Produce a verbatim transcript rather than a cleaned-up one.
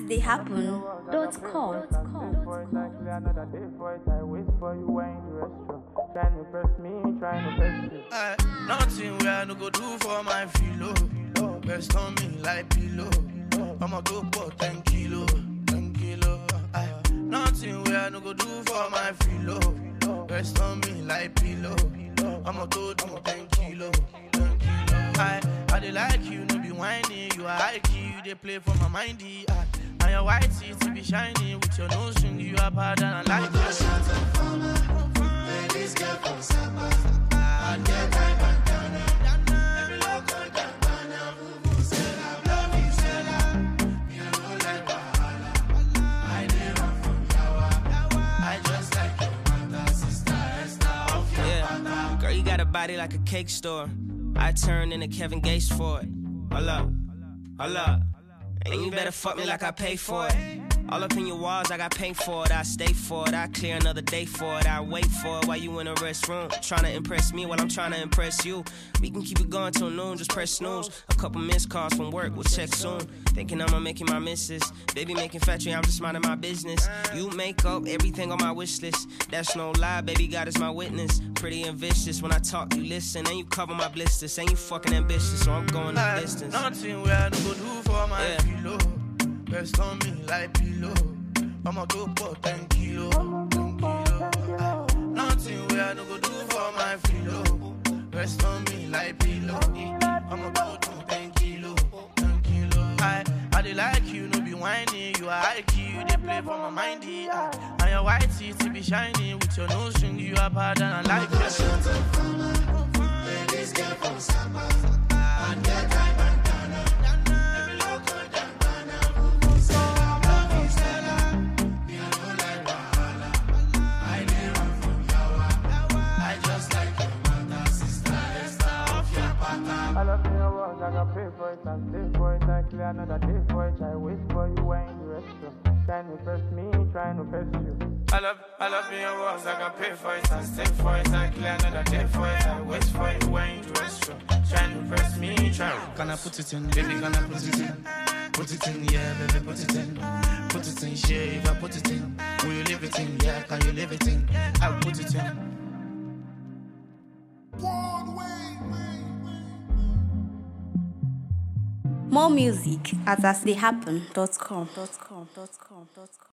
they happen dot com. Another day for it, I wait for you when you restroom. Trying to press me, trying to press you. Uh, nothing where I no go do for my filo. Rest on me like pillow. I'ma go for ten kilo, ten kilo. Uh, nothing where I no go do for my filo. Rest on me like pillow. I'ma go do ten kilo, ten kilo. I, I dey like you, no be whiny. You are high key, you dey play for my mindy. I, and your white teeth be shiny with your nose string. You are bad and I like it. Shut up for my ladies get from Saba. I get my bandana. Every local bandana. Who said I love you, said I. You know like Wahala. I did run from Yawa. I just like your mother, sister, Esther, off your Yeah, girl, you got a body like a cake store. I turned into Kevin Gates for it. Hold up, hold up. And you better fuck me like I pay for it. All up in your walls, I got paint for it. I stay for it. I clear another day for it. I wait for it while you in the restroom. Trying to impress me while I'm trying to impress you. We can keep it going till noon, just press snooze. A couple missed calls from work, we'll check soon. Thinking I'm making my misses. Baby making factory, I'm just minding my business. You make up everything on my wish list. That's no lie, baby, God is my witness. Pretty and vicious, when I talk, you listen. And you cover my blisters. And you fucking ambitious, so I'm going the distance. Nothing where I no go do for my Yeah. pillow. Rest on me like pillow. I'ma go for ten kilo, ten kilo. Ah, nothing where I no go do for my pillow. Rest on me like pillow. I'ma go do ten kilo, ten kilo. I, I dey like you, no be whiny. You are high key, you dey play for my mindy. Ah, and your white teeth be shiny with your nose string. You are bad and I like it. Shut up for my ladies get from Saba. I get my bandana. Every local bandana. Who said I love you, said I. You know like Wahala. I did run from Yawa. I just like your mother, sister, Esther, off your pattern. I love your words, I got pay for it and stay for it. I clear another day for it, I wait for you when you restroom. Trying to press me, trying to press you. I love, I love your words, I can pay for it and stay for it. I clear another day for it, I wait for you when you restroom. Trying to press me, trying. Can I put it in, baby, can I put it in? Put it in, yeah, baby, put it in. Put it in, shit, if I put it in. Will you leave it in, yeah, can you leave it in? I'll put it in. More music at as they happen dot com.